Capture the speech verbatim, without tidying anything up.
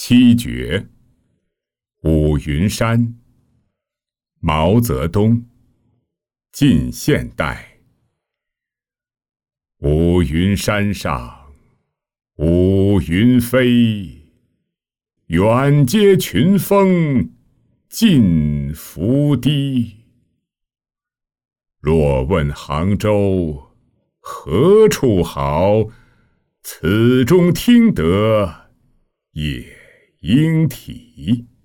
七绝，五云山，毛泽东，近现代。五云山上五云飞，远接群峰近伏低。若问杭州何处好，此中听得也应啼。